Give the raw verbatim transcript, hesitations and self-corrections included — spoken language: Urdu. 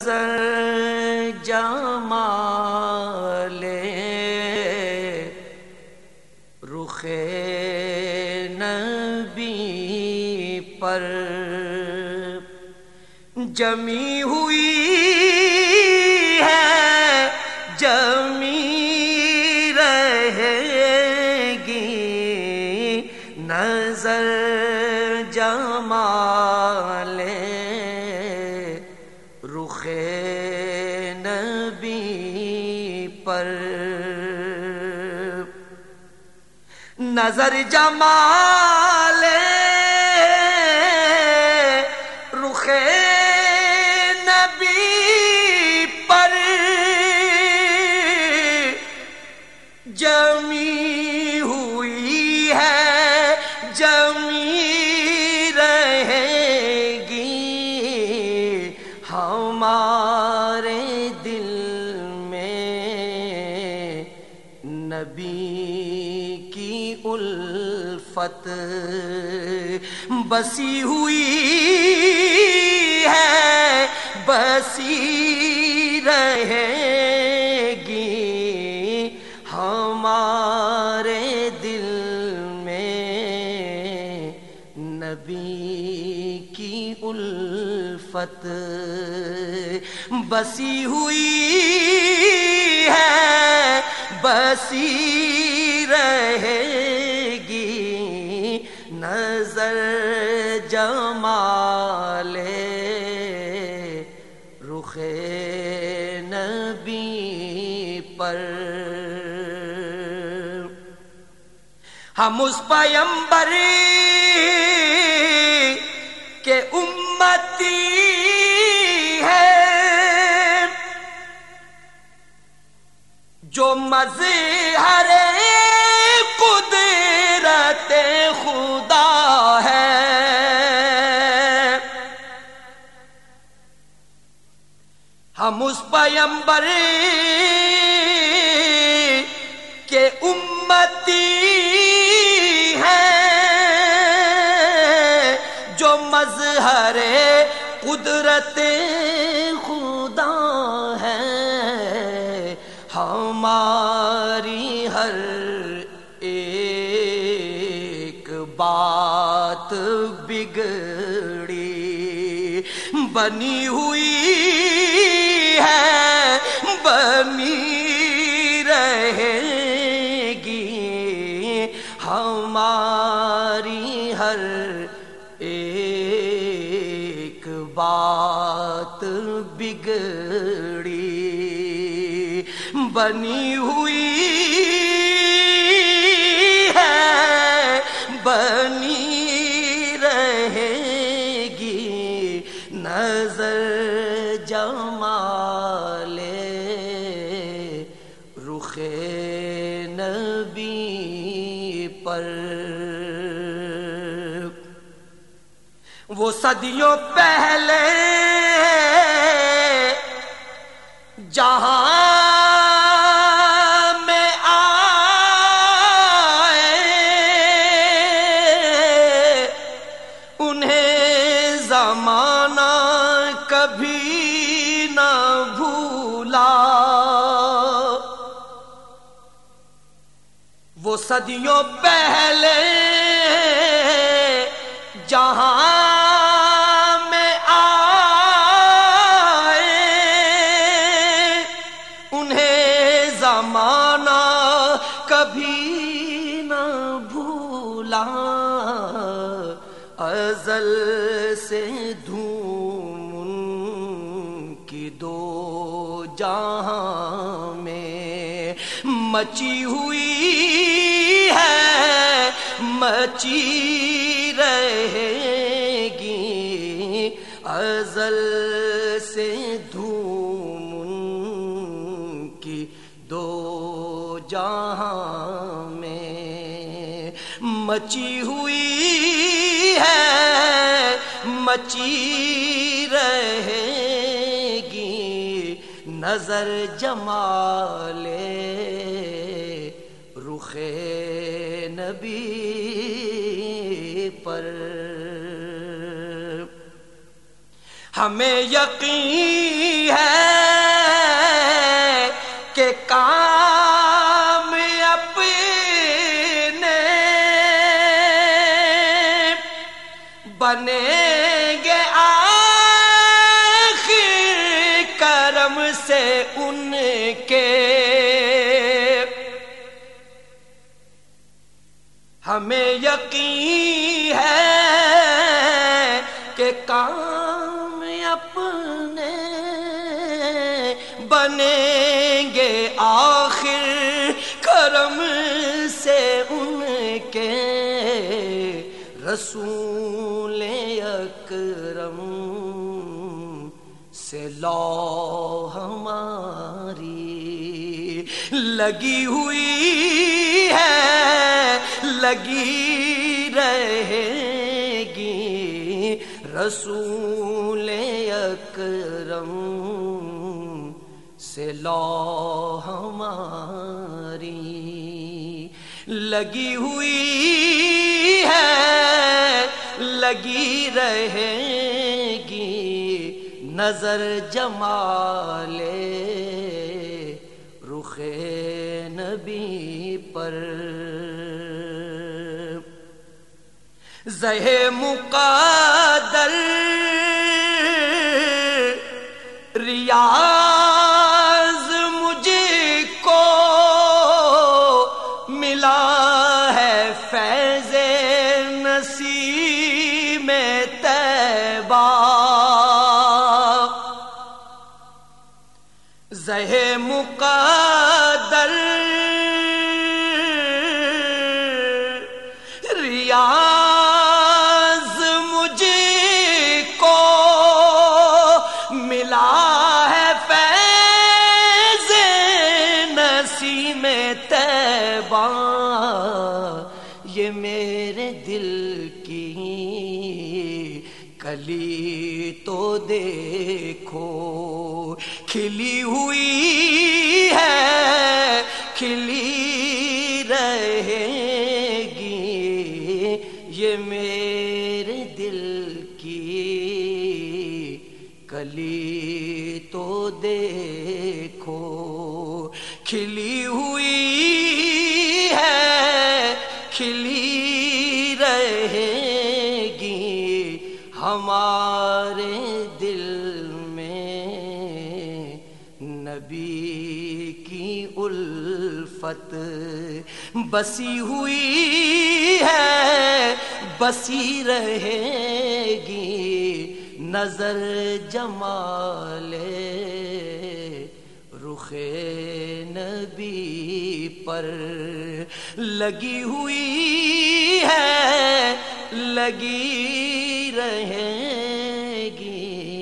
نظر جمال رخ نبی پر جمی ہوئی ہے، جمی رہے گی نظر جمال رخ نبی پر، نظر جمال رخ نبی پر جمی ہوئی ہے، جمی رہے گی ہمارے دل میں نبی کی الفت بسی ہوئی ہے، بسی رہے گی ہمارے دل میں نبی کی الفت بسی ہوئی ہے، بسی رہے گی نظر جمال رخ نبی پر۔ ہم اس پیمبر کے امتی ہیں جو مظہر قدرت خدا ہے، ہم اس پیمبر کے امتی ہیں جو مظہر قدرت خدا ہے، ہماری ہر ایک بات بگڑی بنی ہوئی ہے، بنی رہے گی ہماری ہر ایک بات بگڑی بنی ہوئی ہے، بنی رہے گی نظر جمال رخ نبی پر۔ وہ صدیوں پہلے جہاں میں آئے، انہیں زمانہ کبھی نہ بھولا، وہ صدیوں پہلے جہاں میں آئے، انہیں زمانہ کبھی نہ بھولا، ازل سے دھوم ان کی دو جہاں میں مچی ہوئی ہے، مچی رہے گی ازل سے دھوم ان کی دو جہاں میں مچی ہوئی ہے، مچی رہے گی نظر جمال رخ نبی پر۔ ہمیں یقین ہے کہ کام اپنے بنیں گے آخر کرم سے ان کے. ہمیں یقین ہے کہ کام اپنے بنیں گے آخر کرم سے ان کے. رسول اکرم سے لو ہماری لگی ہوئی ہے، لگی رہے گی. رسول اکرم سے لو ہماری لگی ہوئی ہے، لگی رہے گی. نظر جمال رخ نبی پر زہ مقدر ریاض مجھ کو ملا ہے. فیض نسیم طیبہ زہ مقدر ریاض مجھ کو ملا ہے. فیض نسیم طیبہ یہ میرے دل کی کلی تو دیکھو کھلی ہوئی ہے، کھلی رہے گی. یہ میرے دل کی کلی تو دیکھو کھلی ہوئی ہے، کھلی رہے گی. ہمارے دل میں نبی کی الفت بسی ہوئی ہے، بسی رہے گی. نظر جمال رخ نبی پر لگی ہوئی ہے، لگی رہے گی.